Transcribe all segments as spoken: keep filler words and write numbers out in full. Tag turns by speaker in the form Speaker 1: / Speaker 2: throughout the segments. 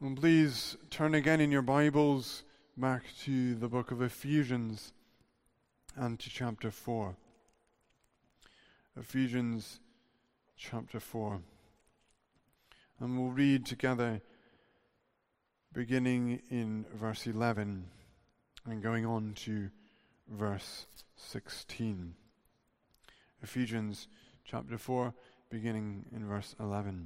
Speaker 1: And please turn again in your Bibles back to the book of Ephesians and to chapter four. Ephesians chapter four. And we'll read together beginning in verse eleven and going on to verse sixteen. Ephesians chapter four, beginning in verse eleven.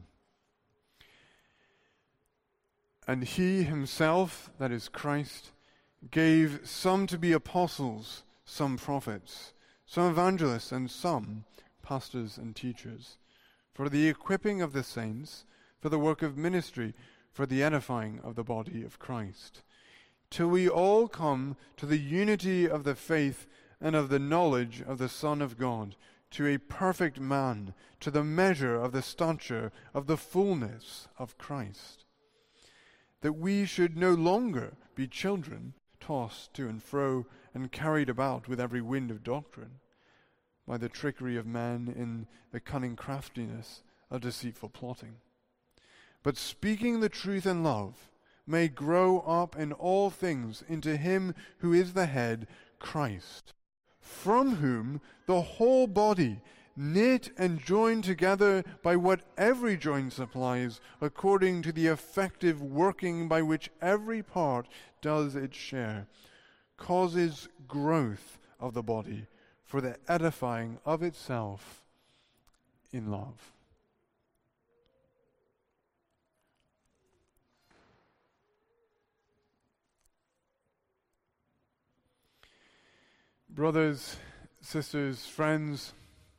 Speaker 1: And he himself, that is Christ, gave some to be apostles, some prophets, some evangelists, and some pastors and teachers, for the equipping of the saints, for the work of ministry, for the edifying of the body of Christ, till we all come to the unity of the faith and of the knowledge of the Son of God, to a perfect man, to the measure of the stature of the fullness of Christ, that we should no longer be children, tossed to and fro and carried about with every wind of doctrine, by the trickery of man in the cunning craftiness of deceitful plotting. But speaking the truth in love, may grow up in all things into him who is the head, Christ, from whom the whole body, knit and joined together by what every joint supplies, according to the effective working by which every part does its share, causes growth of the body for the edifying of itself in love. Brothers, sisters, friends,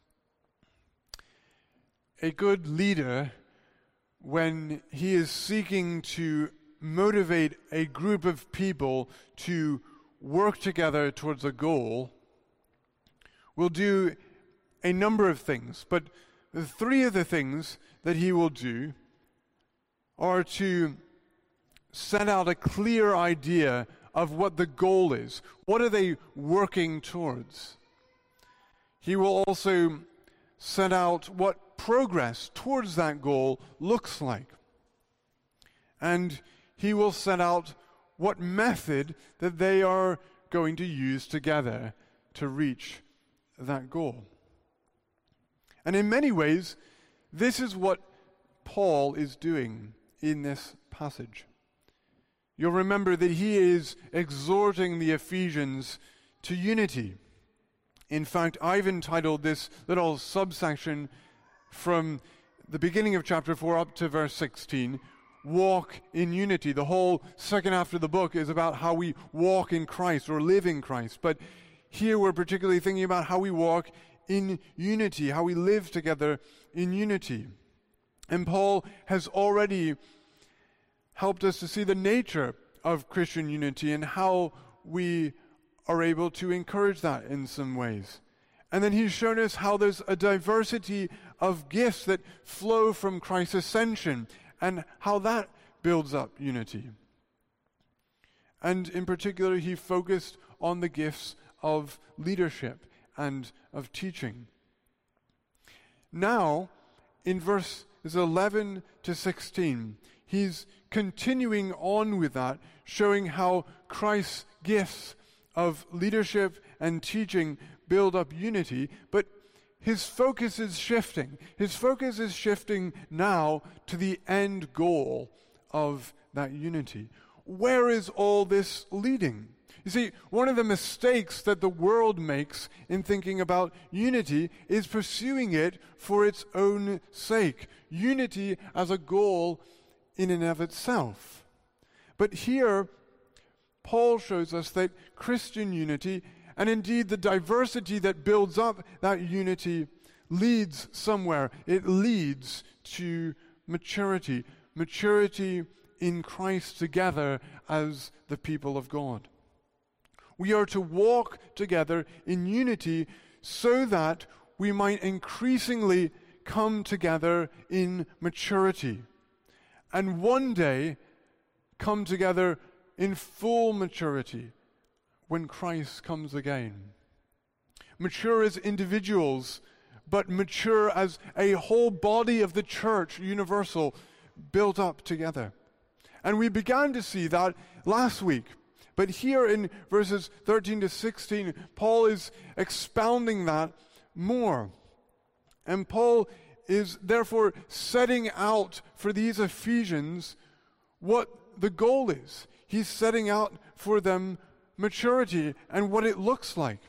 Speaker 1: a good leader, when he is seeking to motivate a group of people to work together towards a goal, will do a number of things. But the three of the things that he will do are to set out a clear idea of what the goal is. What are they working towards? He will also set out what progress towards that goal looks like. And he will set out what method that they are going to use together to reach that goal. And in many ways, this is what Paul is doing in this passage. You'll remember that he is exhorting the Ephesians to unity. In fact, I've entitled this little subsection from the beginning of chapter four up to verse sixteen, Walk in Unity. The whole second half of the book is about how we walk in Christ or live in Christ. But here we're particularly thinking about how we walk in unity, how we live together in unity. And Paul has already helped us to see the nature of Christian unity and how we are able to encourage that in some ways. And then he's shown us how there's a diversity of gifts that flow from Christ's ascension and how that builds up unity. And in particular, he focused on the gifts of leadership and of teaching. Now, in verses eleven to sixteen, he's continuing on with that, showing how Christ's gifts of leadership and teaching build up unity, but his focus is shifting. His focus is shifting now to the end goal of that unity. Where is all this leading? You see, one of the mistakes that the world makes in thinking about unity is pursuing it for its own sake. Unity as a goal in and of itself. But here, Paul shows us that Christian unity, and indeed the diversity that builds up that unity, leads somewhere. It leads to maturity. Maturity in Christ together as the people of God. We are to walk together in unity so that we might increasingly come together in maturity. And one day come together in full maturity when Christ comes again. Mature as individuals, but mature as a whole body of the church, universal, built up together. And we began to see that last week. But here in verses thirteen to sixteen, Paul is expounding that more. And Paul is therefore setting out for these Ephesians what the goal is. He's setting out for them maturity and what it looks like.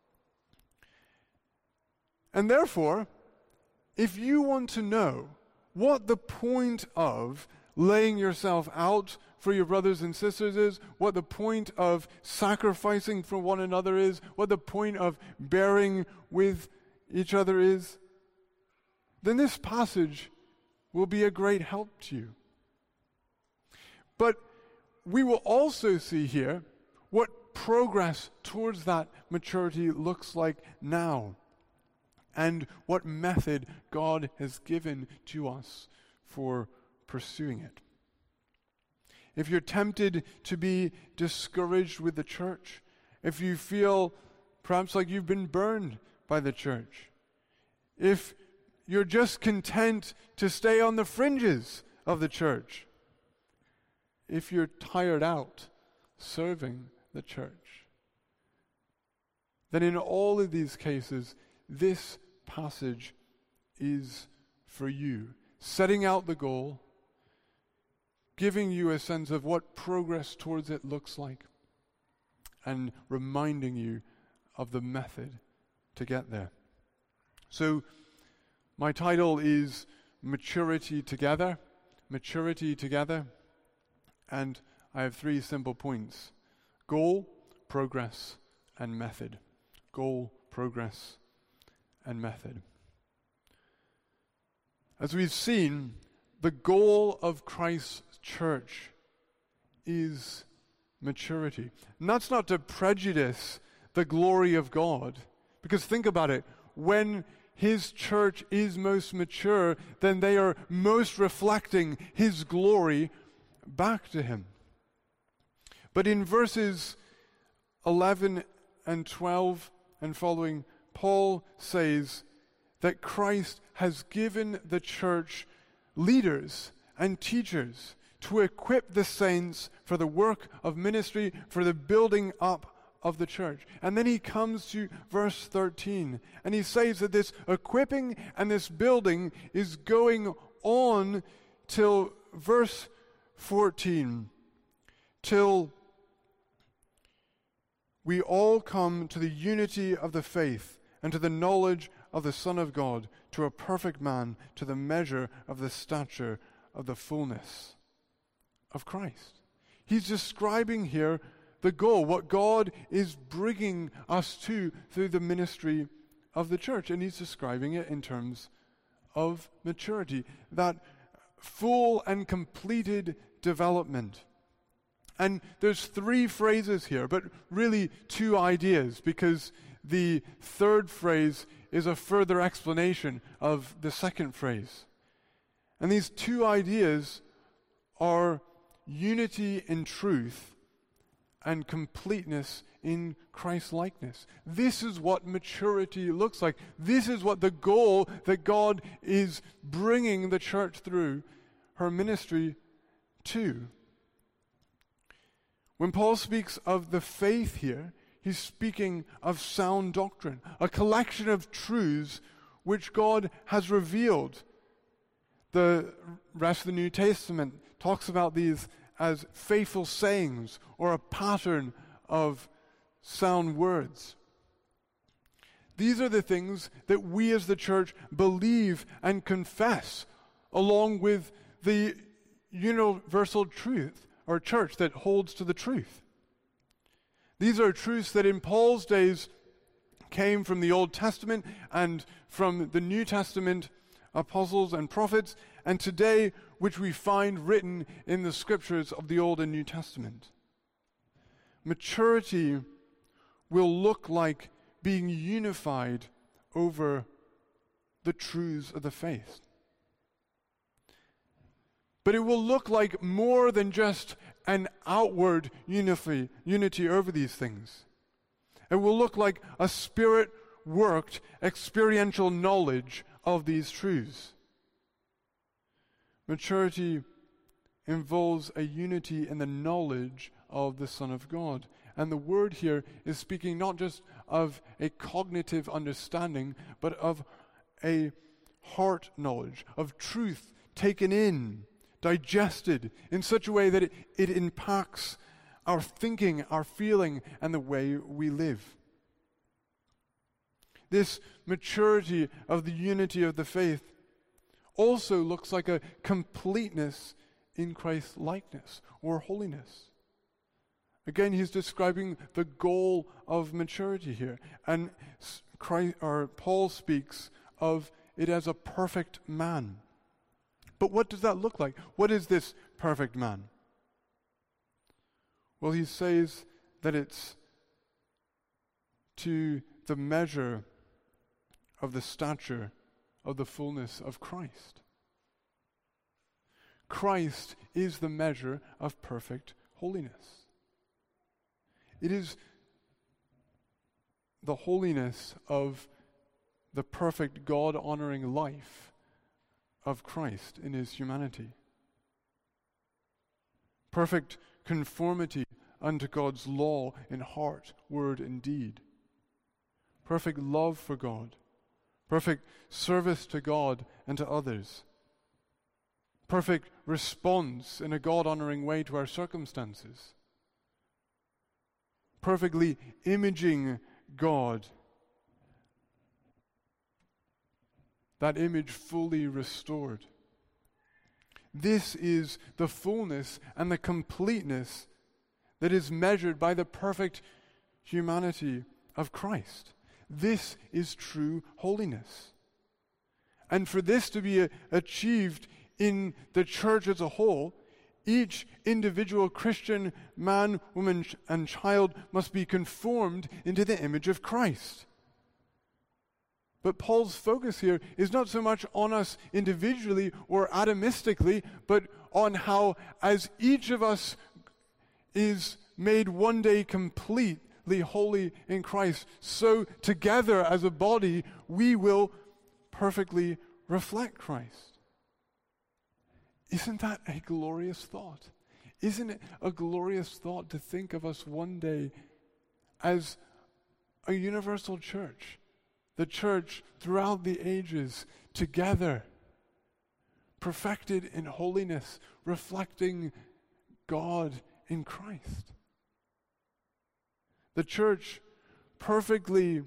Speaker 1: And therefore, if you want to know what the point of laying yourself out for your brothers and sisters is, what the point of sacrificing for one another is, what the point of bearing with each other is, then this passage will be a great help to you. But we will also see here what progress towards that maturity looks like now, and what method God has given to us for pursuing it. If you're tempted to be discouraged with the church, if you feel perhaps like you've been burned by the church, if you're just content to stay on the fringes of the church, if you're tired out serving the church, then in all of these cases, this passage is for you, setting out the goal, giving you a sense of what progress towards it looks like, and reminding you of the method to get there. So, my title is Maturity Together, Maturity Together, and I have three simple points: goal, progress, and method. Goal, progress, and method. As we've seen, the goal of Christ's church is maturity. And that's not to prejudice the glory of God, because think about it, when His church is most mature, then they are most reflecting His glory back to Him. But in verses eleven and twelve and following, Paul says that Christ has given the church leaders and teachers to equip the saints for the work of ministry, for the building up of the church. And then he comes to verse thirteen, and he says that this equipping and this building is going on till verse fourteen, till we all come to the unity of the faith and to the knowledge of the Son of God, to a perfect man, to the measure of the stature of the fullness of Christ. He's describing here the goal, what God is bringing us to through the ministry of the church. And he's describing it in terms of maturity, that full and completed development. And there's three phrases here, but really two ideas, because the third phrase is a further explanation of the second phrase. And these two ideas are unity in truth and completeness in Christ-likeness. This is what maturity looks like. This is what the goal that God is bringing the church through her ministry to. When Paul speaks of the faith here, he's speaking of sound doctrine, a collection of truths which God has revealed. The rest of the New Testament talks about these as faithful sayings or a pattern of sound words. These are the things that we as the church believe and confess, along with the universal truth or church that holds to the truth. These are truths that in Paul's days came from the Old Testament and from the New Testament apostles and prophets, and today which we find written in the scriptures of the Old and New Testament. Maturity will look like being unified over the truths of the faith. But it will look like more than just an outward unity, unity over these things. It will look like a spirit-worked experiential knowledge of these truths. Maturity involves a unity in the knowledge of the Son of God. And the word here is speaking not just of a cognitive understanding, but of a heart knowledge, of truth taken in, digested in such a way that it, it impacts our thinking, our feeling, and the way we live. This maturity of the unity of the faith also looks like a completeness in Christ's likeness or holiness. Again, he's describing the goal of maturity here. And Christ, or Paul speaks of it as a perfect man. But what does that look like? What is this perfect man? Well, he says that it's to the measure of the stature of the fullness of Christ. Christ is the measure of perfect holiness. It is the holiness of the perfect God-honoring life of Christ in his humanity. Perfect conformity unto God's law in heart, word, and deed. Perfect love for God. Perfect service to God and to others. Perfect response in a God-honoring way to our circumstances. Perfectly imaging God. That image fully restored. This is the fullness and the completeness that is measured by the perfect humanity of Christ. This is true holiness. And for this to be a, achieved in the church as a whole, each individual Christian man, woman, and child must be conformed into the image of Christ. But Paul's focus here is not so much on us individually or atomistically, but on how, as each of us is made one day completely holy in Christ, so together as a body, we will perfectly reflect Christ. Isn't that a glorious thought? Isn't it a glorious thought to think of us one day as a universal church? The church throughout the ages, together, perfected in holiness, reflecting God in Christ. The church perfectly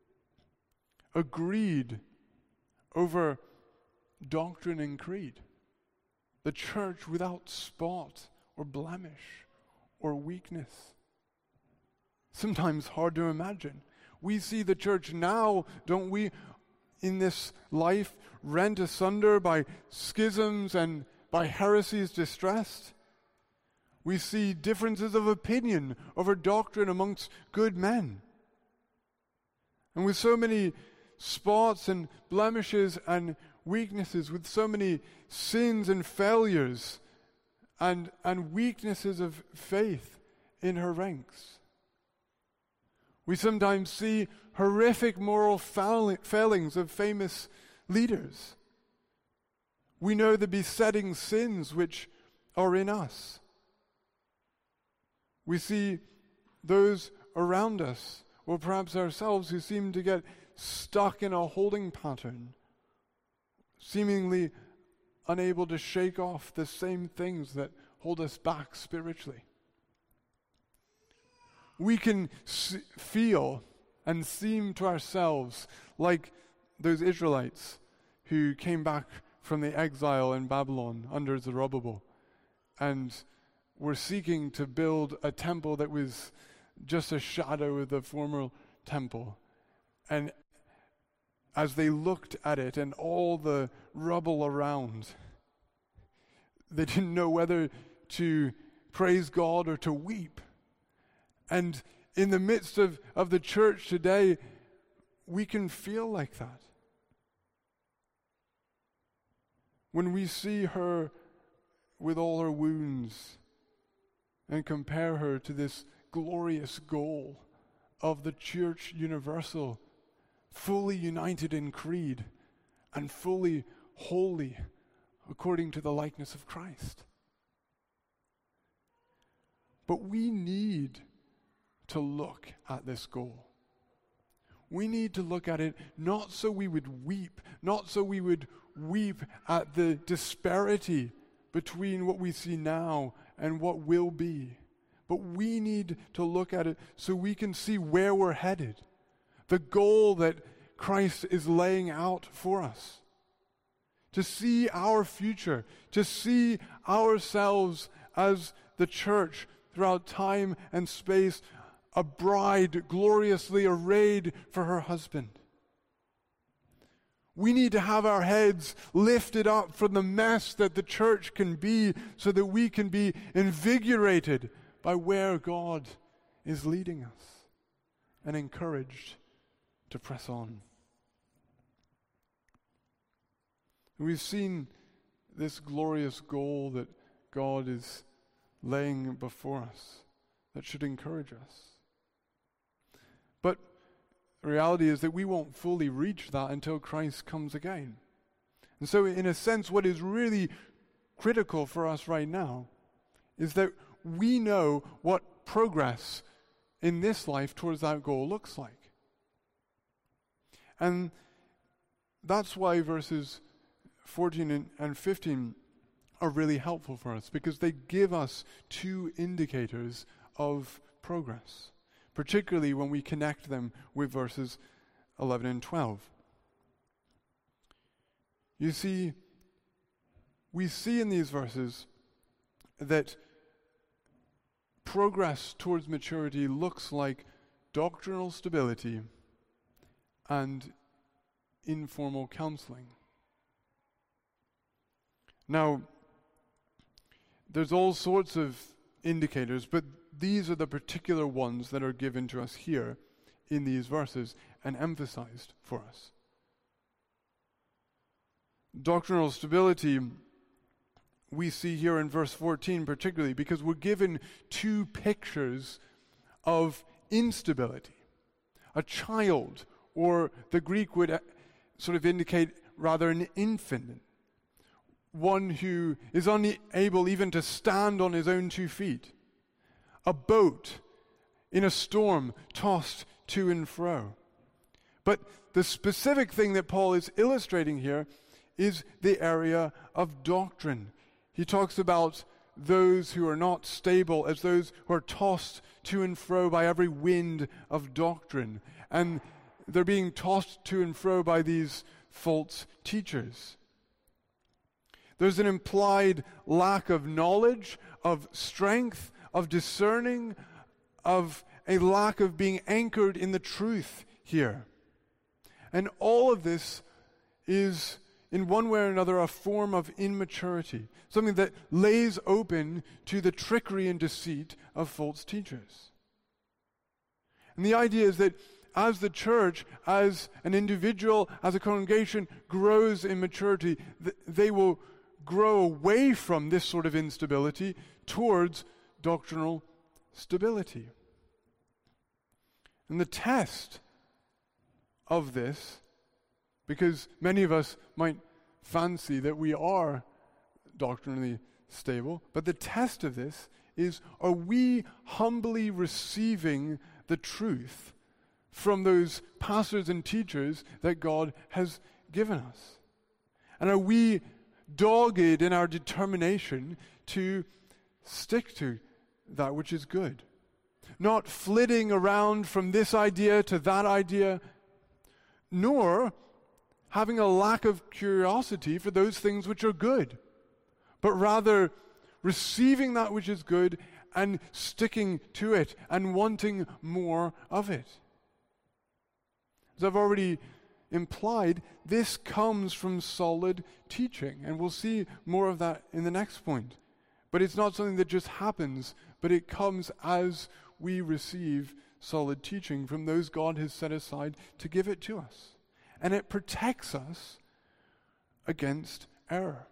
Speaker 1: agreed over doctrine and creed. The church without spot or blemish or weakness. Sometimes hard to imagine. We see the church now, don't we, in this life, rent asunder by schisms and by heresies distressed. We see differences of opinion over doctrine amongst good men. And with so many spots and blemishes and weaknesses, with so many sins and failures and, and weaknesses of faith in her ranks. We sometimes see horrific moral failings of famous leaders. We know the besetting sins which are in us. We see those around us, or perhaps ourselves, who seem to get stuck in a holding pattern, seemingly unable to shake off the same things that hold us back spiritually. We can s- feel and seem to ourselves like those Israelites who came back from the exile in Babylon under Zerubbabel and were seeking to build a temple that was just a shadow of the former temple. And as they looked at it and all the rubble around, they didn't know whether to praise God or to weep. And in the midst of, of the church today, we can feel like that. When we see her with all her wounds and compare her to this glorious goal of the church universal, fully united in creed and fully holy according to the likeness of Christ. But we need to look at this goal. We need to look at it not so we would weep, not so we would weep at the disparity between what we see now and what will be. But we need to look at it so we can see where we're headed, the goal that Christ is laying out for us. To see our future, to see ourselves as the church throughout time and space, a bride gloriously arrayed for her husband. We need to have our heads lifted up from the mess that the church can be so that we can be invigorated by where God is leading us and encouraged to press on. We've seen this glorious goal that God is laying before us that should encourage us. But the reality is that we won't fully reach that until Christ comes again. And so in a sense, what is really critical for us right now is that we know what progress in this life towards that goal looks like. And that's why verses fourteen and fifteen are really helpful for us, because they give us two indicators of progress, particularly when we connect them with verses eleven and twelve. You see, we see in these verses that progress towards maturity looks like doctrinal stability and informal counseling. Now, there's all sorts of indicators, but these are the particular ones that are given to us here in these verses and emphasized for us. Doctrinal stability we see here in verse fourteen particularly because we're given two pictures of instability. A child, or the Greek would sort of indicate rather an infant, one who is unable even to stand on his own two feet. A boat in a storm tossed to and fro. But the specific thing that Paul is illustrating here is the area of doctrine. He talks about those who are not stable as those who are tossed to and fro by every wind of doctrine. And they're being tossed to and fro by these false teachers. There's an implied lack of knowledge, of strength, of discerning, of a lack of being anchored in the truth here. And all of this is, in one way or another, a form of immaturity, something that lays open to the trickery and deceit of false teachers. And the idea is that as the church, as an individual, as a congregation grows in maturity, th- they will grow away from this sort of instability towards doctrinal stability. And the test of this, because many of us might fancy that we are doctrinally stable, but the test of this is, are we humbly receiving the truth from those pastors and teachers that God has given us? And are we dogged in our determination to stick to that which is good? Not flitting around from this idea to that idea, nor having a lack of curiosity for those things which are good, but rather receiving that which is good and sticking to it and wanting more of it. As I've already implied, this comes from solid teaching, and we'll see more of that in the next point. But it's not something that just happens, but it comes as we receive solid teaching from those God has set aside to give it to us. And it protects us against error.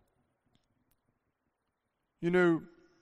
Speaker 1: You know,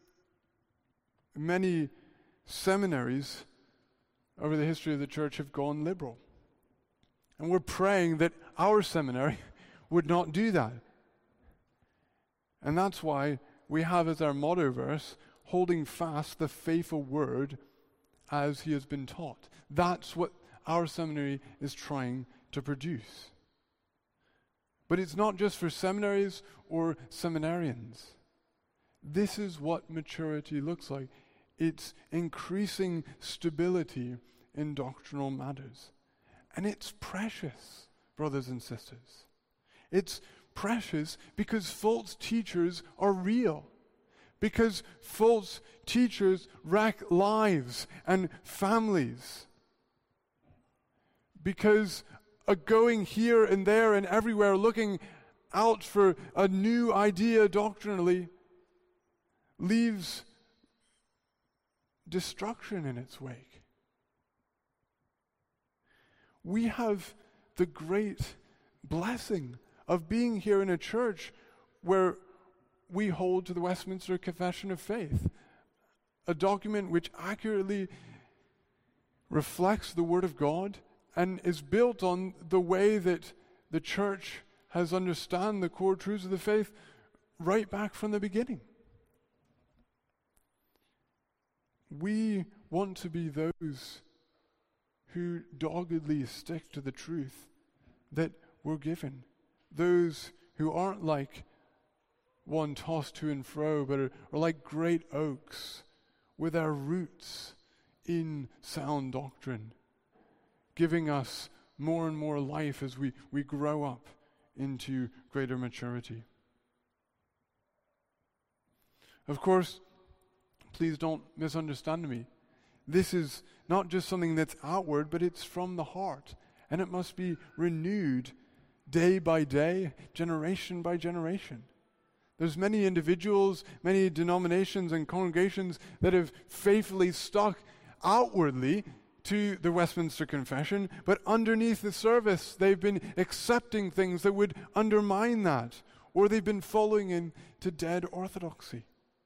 Speaker 1: many seminaries over the history of the church have gone liberal. And we're praying that our seminary would not do that. And that's why we have as our motto verse, holding fast the faithful word as he has been taught. That's what our seminary is trying to produce. But it's not just for seminaries or seminarians. This is what maturity looks like. It's increasing stability in doctrinal matters. And it's precious, brothers and sisters. It's precious because false teachers are real. Because false teachers wreck lives and families. Because a going here and there and everywhere looking out for a new idea doctrinally leaves destruction in its wake. We have the great blessing of being here in a church where we hold to the Westminster Confession of Faith, a document which accurately reflects the Word of God and is built on the way that the church has understood the core truths of the faith right back from the beginning. We want to be those who doggedly stick to the truth that we're given. Those who aren't like one tossed to and fro, but are, are like great oaks with our roots in sound doctrine, giving us more and more life as we, we grow up into greater maturity. Of course, please don't misunderstand me. This is not just something that's outward, but it's from the heart. And it must be renewed day by day, generation by generation. There's many individuals, many denominations and congregations that have faithfully stuck outwardly to the Westminster Confession, but underneath the surface they've been accepting things that would undermine that, or they've been following into dead orthodoxy.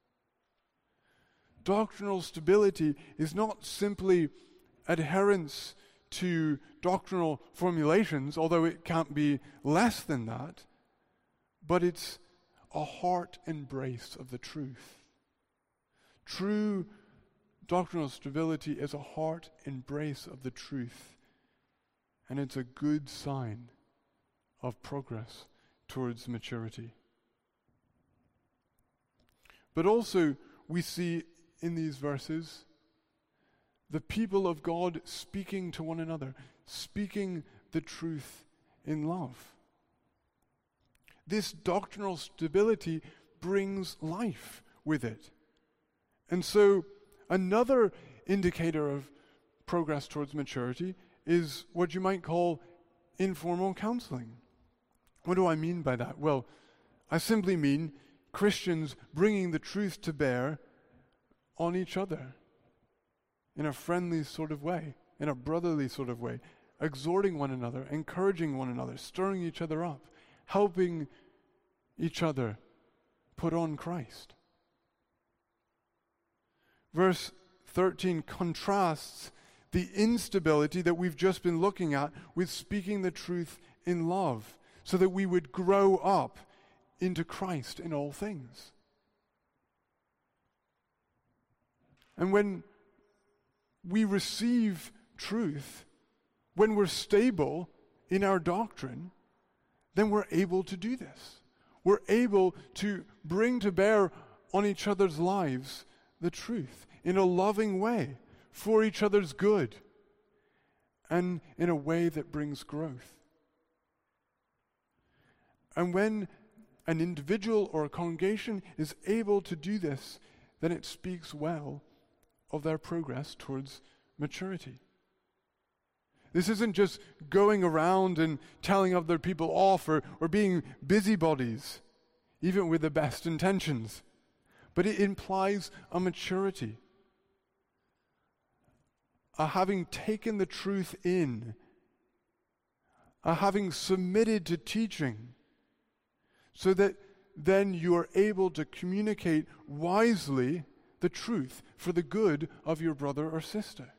Speaker 1: Doctrinal stability is not simply adherence to doctrinal formulations, although it can't be less than that, but it's a heart embrace of the truth. True doctrinal stability is a heart embrace of the truth, and it's a good sign of progress towards maturity. But also, we see in these verses the people of God speaking to one another, speaking the truth in love. This doctrinal stability brings life with it. And so another indicator of progress towards maturity is what you might call informal counseling. What do I mean by that? Well, I simply mean Christians bringing the truth to bear on each other in a friendly sort of way, in a brotherly sort of way, exhorting one another, encouraging one another, stirring each other up, helping each other put on Christ. Verse thirteen contrasts the instability that we've just been looking at with speaking the truth in love, so that we would grow up into Christ in all things. And when we receive truth, when we're stable in our doctrine, then we're able to do this. We're able to bring to bear on each other's lives the truth in a loving way, for each other's good, and in a way that brings growth. And when an individual or a congregation is able to do this, then it speaks well of their progress towards maturity. This isn't just going around and telling other people off or, or being busybodies, even with the best intentions. But it implies a maturity, a having taken the truth in, a having submitted to teaching, so that then you are able to communicate wisely the truth for the good of your brother or sister.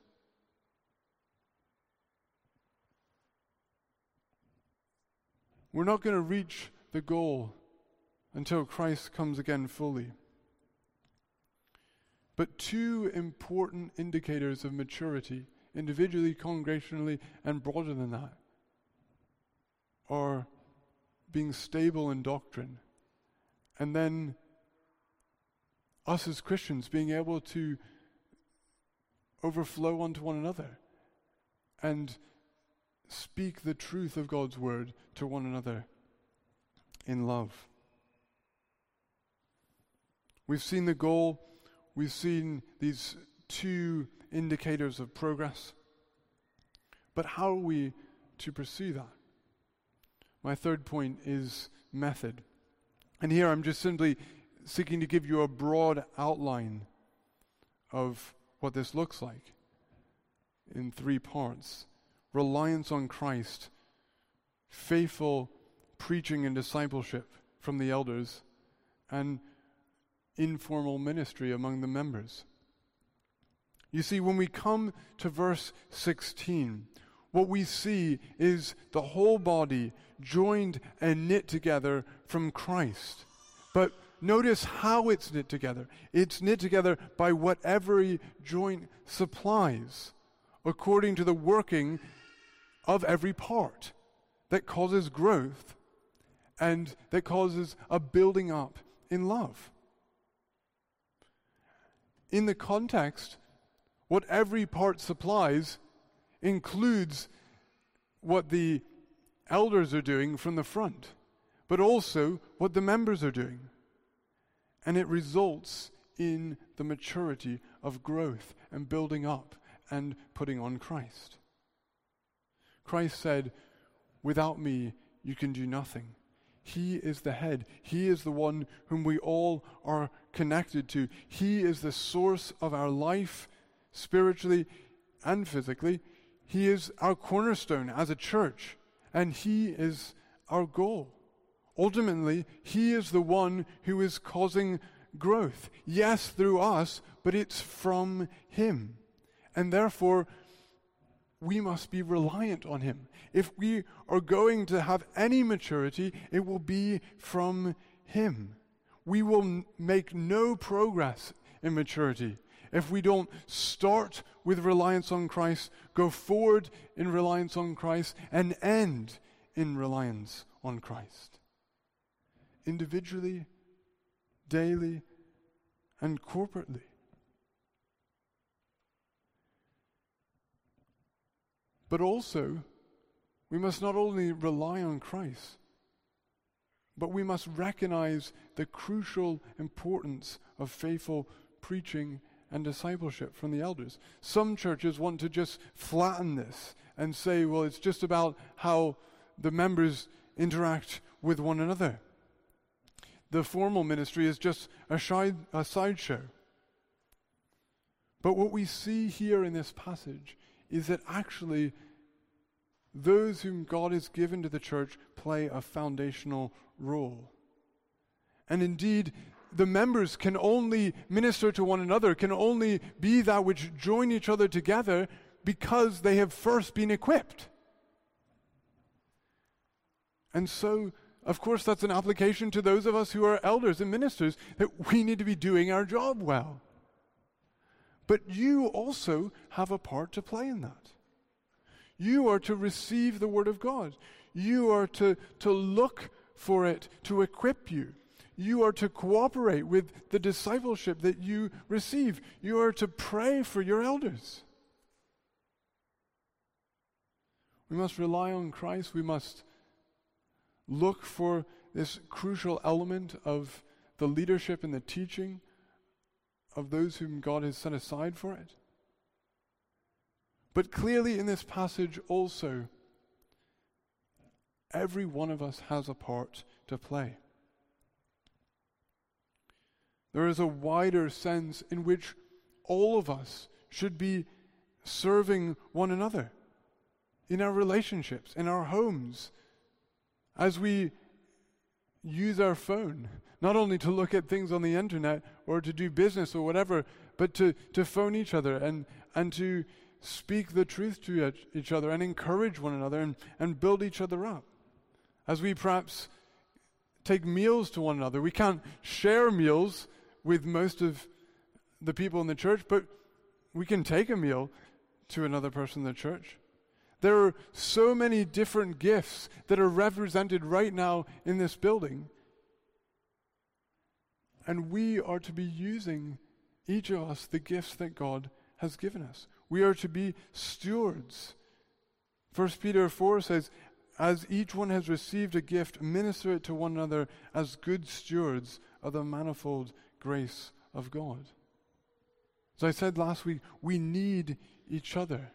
Speaker 1: We're not going to reach the goal until Christ comes again fully. But two important indicators of maturity, individually, congregationally, and broader than that, are being stable in doctrine, and then us as Christians being able to overflow onto one another and speak the truth of God's word to one another in love. We've seen the goal, we've seen these two indicators of progress, but how are we to pursue that? My third point is method. And here I'm just simply seeking to give you a broad outline of what this looks like in three parts. Reliance on Christ, faithful preaching and discipleship from the elders, and informal ministry among the members. You see, when we come to verse sixteen, what we see is the whole body joined and knit together from Christ. But notice how it's knit together. It's knit together by what every joint supplies, according to the working of every part that causes growth and that causes a building up in love. In the context, what every part supplies includes what the elders are doing from the front, but also what the members are doing. And it results in the maturity of growth and building up and putting on Christ. Christ said, "Without me, you can do nothing." He is the head. He is the one whom we all are connected to. He is the source of our life, spiritually and physically. He is our cornerstone as a church, and He is our goal. Ultimately, He is the one who is causing growth. Yes, through us, but it's from Him. And therefore, we must be reliant on Him. If we are going to have any maturity, it will be from Him. We will n- make no progress in maturity if we don't start with reliance on Christ, go forward in reliance on Christ, and end in reliance on Christ. Individually, daily, and corporately. But also, we must not only rely on Christ, but we must recognize the crucial importance of faithful preaching and discipleship from the elders. Some churches want to just flatten this and say, well, it's just about how the members interact with one another. The formal ministry is just a, side, a sideshow. But what we see here in this passage is that actually those whom God has given to the church play a foundational role. And indeed, the members can only minister to one another, can only be that which join each other together because they have first been equipped. And so, of course, that's an application to those of us who are elders and ministers, that we need to be doing our job well. But you also have a part to play in that. You are to receive the Word of God. You are to, to look for it to equip you. You are to cooperate with the discipleship that you receive. You are to pray for your elders. We must rely on Christ. We must look for this crucial element of the leadership and the teaching of those whom God has set aside for it. But clearly in this passage also, every one of us has a part to play. There is a wider sense in which all of us should be serving one another in our relationships, in our homes, as we use our phone, not only to look at things on the internet or to do business or whatever, but to, to phone each other and, and to speak the truth to each other and encourage one another and, and build each other up. As we perhaps take meals to one another, we can't share meals with most of the people in the church, but we can take a meal to another person in the church. There are so many different gifts that are represented right now in this building. And we are to be using, each of us, the gifts that God has given us. We are to be stewards. First Peter four says, as each one has received a gift, minister it to one another as good stewards of the manifold grace of God. As I said last week, we need each other.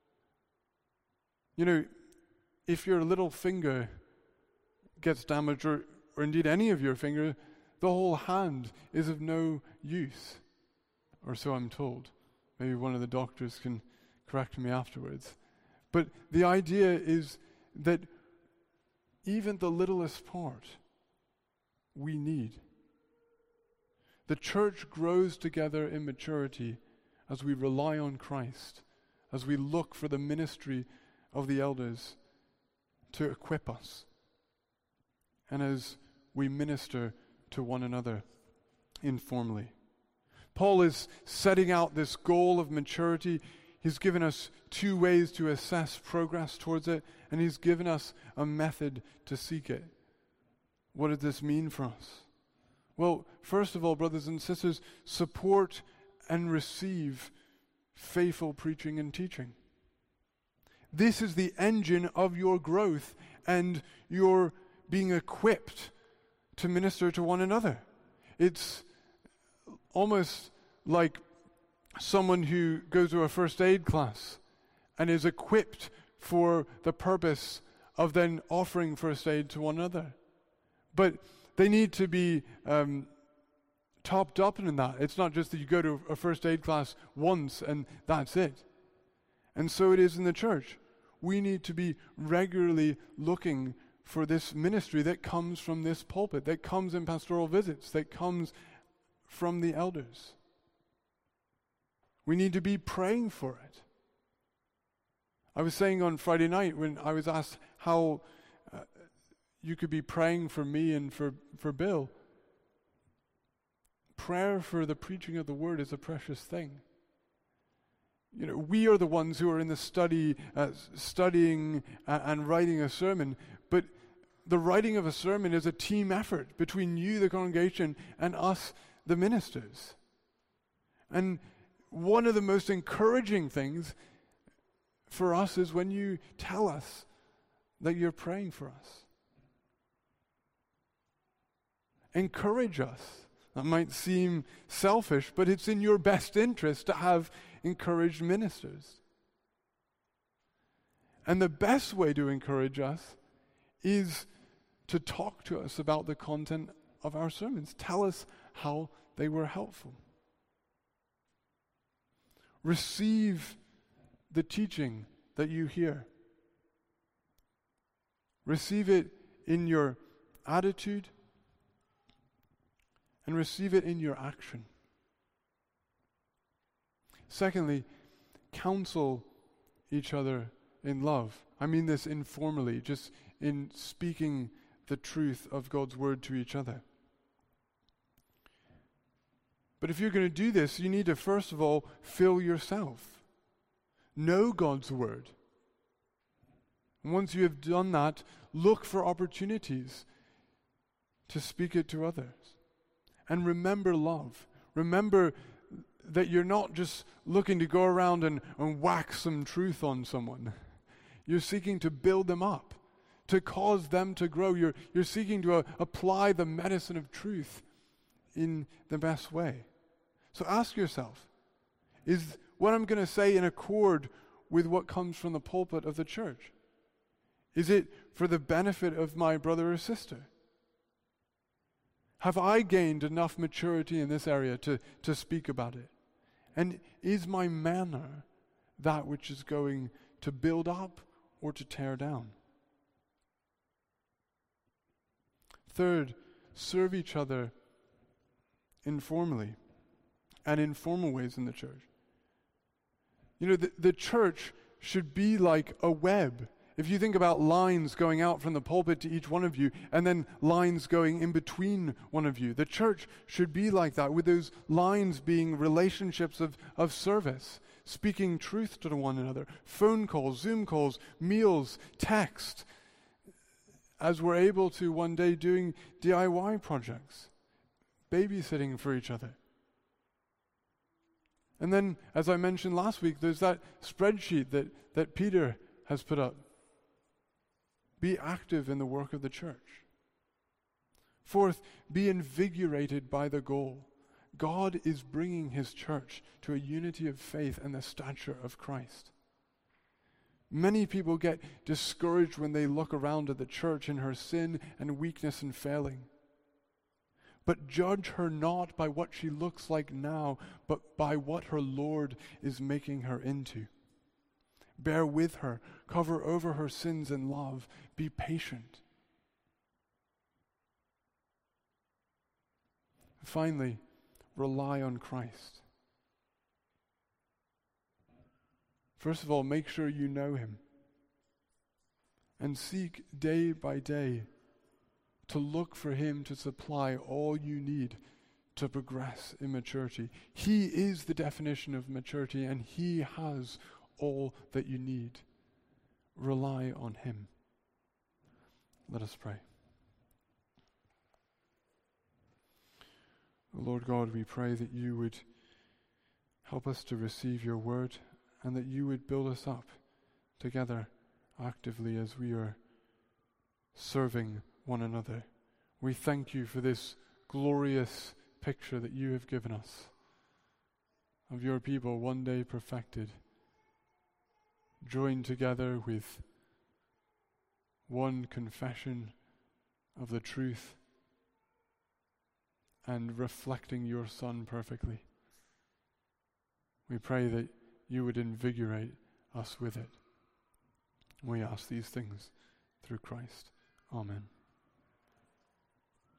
Speaker 1: You know, if your little finger gets damaged, or, or indeed any of your finger, the whole hand is of no use. Or so I'm told. Maybe one of the doctors can correct me afterwards. But the idea is that even the littlest part we need. The church grows together in maturity as we rely on Christ, as we look for the ministry of the elders to equip us, and as we minister to one another informally. Paul is setting out this goal of maturity. He's given us two ways to assess progress towards it, and he's given us a method to seek it. What does this mean for us? Well, first of all, brothers and sisters, support and receive faithful preaching and teaching. This is the engine of your growth and your being equipped to minister to one another. It's almost like someone who goes to a first aid class and is equipped for the purpose of then offering first aid to one another. But they need to be um, topped up in that. It's not just that you go to a first aid class once and that's it. And so it is in the church. We need to be regularly looking for this ministry that comes from this pulpit, that comes in pastoral visits, that comes from the elders. We need to be praying for it. I was saying on Friday night when I was asked how uh, you could be praying for me and for, for Bill. Prayer for the preaching of the word is a precious thing. You know, we are the ones who are in the study, uh, studying uh, and writing a sermon, but the writing of a sermon is a team effort between you, the congregation, and us, the ministers. And one of the most encouraging things for us is when you tell us that you're praying for us. Encourage us. That might seem selfish, but it's in your best interest to have encouraged ministers. And the best way to encourage us is to talk to us about the content of our sermons. Tell us how they were helpful. Receive the teaching that you hear. Receive it in your attitude and receive it in your action. Secondly, counsel each other in love. I mean this informally, just in speaking the truth of God's word to each other. But if you're going to do this, you need to first of all fill yourself. Know God's word. And once you have done that, look for opportunities to speak it to others. And remember love. Remember that you're not just looking to go around and, and whack some truth on someone. You're seeking to build them up, to cause them to grow. You're, you're seeking to uh, apply the medicine of truth in the best way. So ask yourself, is what I'm going to say in accord with what comes from the pulpit of the church? Is it for the benefit of my brother or sister? Have I gained enough maturity in this area to, to speak about it? And is my manner that which is going to build up or to tear down? Third, serve each other informally and in formal ways in the church. You know, the, the church should be like a web. If you think about lines going out from the pulpit to each one of you, and then lines going in between one of you, the church should be like that, with those lines being relationships of, of service, speaking truth to one another, phone calls, Zoom calls, meals, text, as we're able to one day doing D I Y projects, babysitting for each other. And then, as I mentioned last week, there's that spreadsheet that, that Peter has put up. Be active in the work of the church. Fourth, be invigorated by the goal. God is bringing his church to a unity of faith and the stature of Christ. Many people get discouraged when they look around at the church in her sin and weakness and failing. But judge her not by what she looks like now, but by what her Lord is making her into. Bear with her, cover over her sins in love, be patient. Finally, rely on Christ. First of all, make sure you know him. And seek day by day to look for him to supply all you need to progress in maturity. He is the definition of maturity, and he has all that you need. Rely on him. Let us pray. Lord God, we pray that you would help us to receive your word, and that you would build us up together actively as we are serving one another. We thank you for this glorious picture that you have given us of your people one day perfected, joined together with one confession of the truth and reflecting your Son perfectly. We pray that you would invigorate us with it. We ask these things through Christ. Amen.